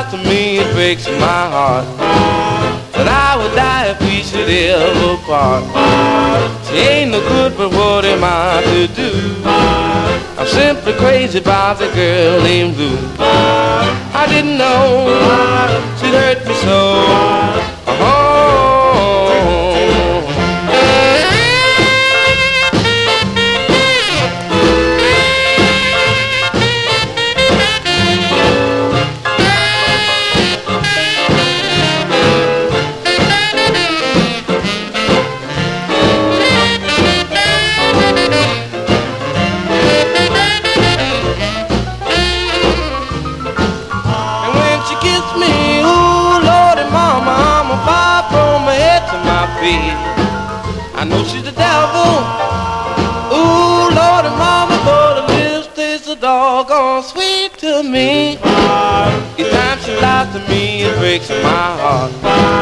lies to me, it breaks my heart. But I would die if we should ever part. She ain't no good, but what am I to do? I'm simply crazy about the girl named Lou. I didn't know she'd hurt me so. I know she's the devil. Ooh, Lord and Mama, but her lips taste so doggone sweet to me. Each time she lies to me, it breaks my heart.